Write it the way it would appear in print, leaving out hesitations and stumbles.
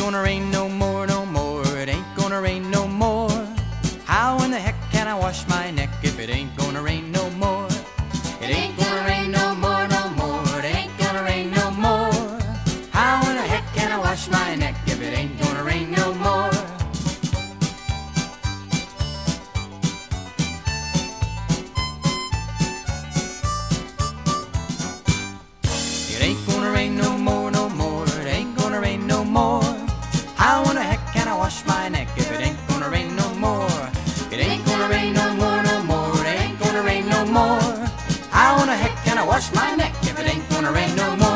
gonna rain no more, no more. It ain't gonna rain no more. How in the heck can I wash my neck if it ain't gonna rain no more? It ain't gonna rain no more, no more. It ain't gonna rain no more. How in the heck can I wash my neck if it ain't gonna rain no more? It ain't gonna rain no more, no more. It ain't gonna rain no more. How in the heck can I wash my neck if it ain't gonna rain no more? It ain't gonna rain no more, no more. It ain't gonna rain no more. How in the heck can I wash my neck if it ain't gonna rain no more?